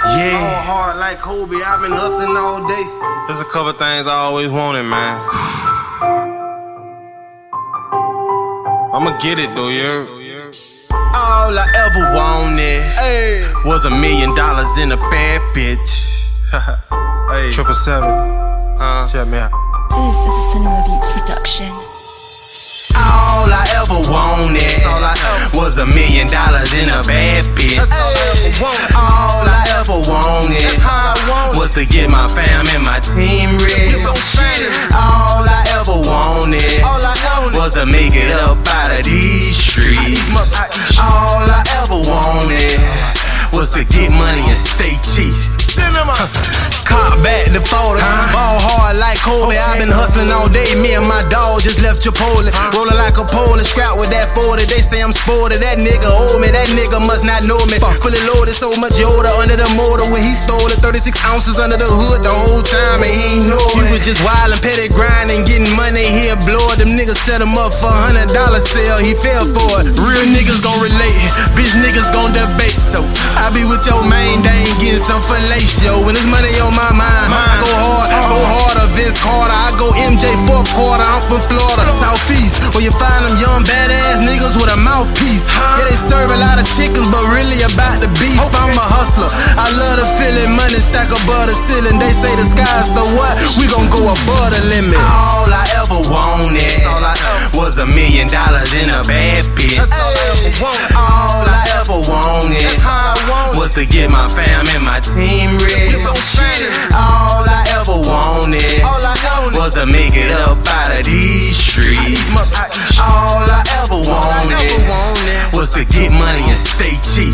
Yeah. All hard like Kobe, I've been hustling all day. There's a couple things I always wanted, man. I'ma get it though, yeah. All I ever wanted was $1 million in a bad bitch. Hey. 777. Check me out. This is a Cinema Beats production. All I ever wanted was $1 million in a bad bitch. All I ever wanted was to get my fam and my team rich. All I ever wanted was to make it up out of these streets. All I ever wanted was to get money and stay cheap. Caught back the photo, ball hard like Kobe. I've been hustling all day. Me and my dog just left Chipotle, rolling like a pole and scrap with that 40. They say I'm sporty. That nigga owe me. That nigga must not know me. Fully loaded, so much Yoda under the motor. When he stole it, 36 ounces under the hood the whole time, and he ain't know it. He was just wild and petty grinding, getting money. He'll blow it. Them niggas set him up for $100 sale. He fell for it. Real niggas gon' relate, bitch niggas gon' debate. So I be with your main dang getting some fellatio. When there's money on my mind, I go hard, go harder. Vince Carter, I go MJ fourth quarter. I'm from Florida, Southeast, where you find them young badass niggas with a mouthpiece. Yeah, they serve a lot of chickens, but really about the beef. I'm a hustler, I love the feeling. Money stack above the ceiling. They say the sky's the what? We gon' go above the limit. All I ever wanted was $1 million in a bad bitch. All I ever wanted was to get my fam and my team rich. All I ever wanted was to make it up out of these streets. All I ever wanted was to get money and stay cheap.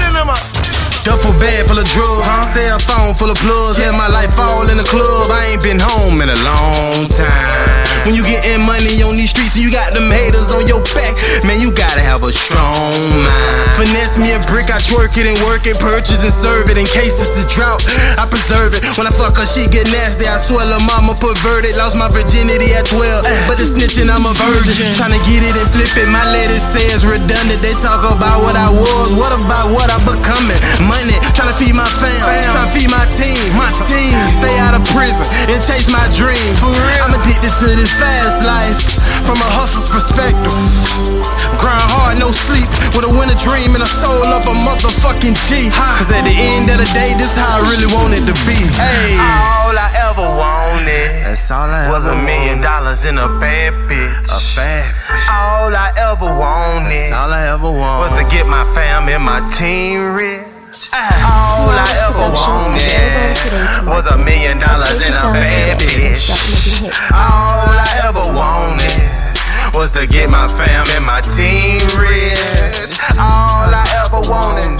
Duffel bag full of drugs, cell phone full of plugs. Had my life all in the club. I ain't been home in a long time. When you getting money on these streets and you got them haters on your back, man, you gotta have a strong mind. Finesse me a brick, I twerk it and work it, purchase and serve it. In case it's a drought, I preserve it. When I fuck her, she get nasty. I swear her mama perverted. Lost my virginity at 12, but the snitching, I'm a virgin. Tryna get it and flip it. My lady says redundant. They talk about what I was. What about what I'm becoming? Money, tryna feed my fam, tryna feed my team. Stay out of prison and chase my dream. For real, I'm addicted to this fast life from a hustler's perspective. Grind hard, no sleep, with a winter dream and a soul of a motherfucking G. Cause at the end of the day, this how I really want it to be. Hey. All I ever wanted, that's all I was $1 million in a bad bitch. A bad bitch. All I ever wanted, that's all I ever wanted, was to get my fam and my team rich. All I ever wanted was $1 million in a bad bitch. All I ever wanted was to get my fam and my team rich. All I ever wanted,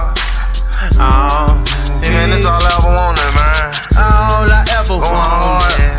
man, that's all I ever wanted, man. All I ever wanted,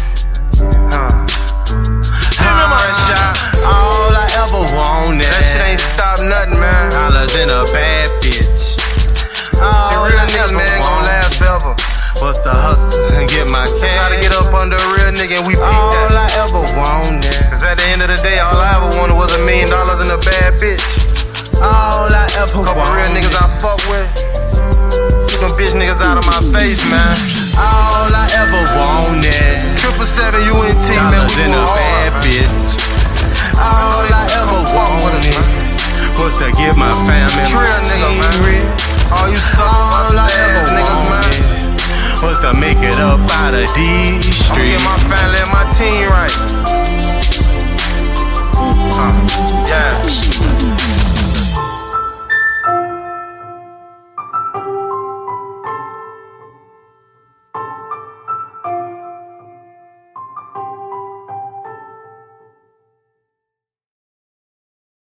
all I ever wanted. That shit ain't stop nothing, man. Dollars in a bad bitch. All real niggas, man, gon' last forever. What's the hustle and get my cash? Gotta get up under a real nigga and we beat that. All I ever wanted, cause at the end of the day, all I ever wanted was $1 million in a bad bitch. All I ever wanted. Couple real niggas I fuck with. Keep them bitch niggas out of my face, man. All I ever wanted, 777 UNT, man, we in a bad bitch. All I ever wanted was to get my fam and my team rich. All you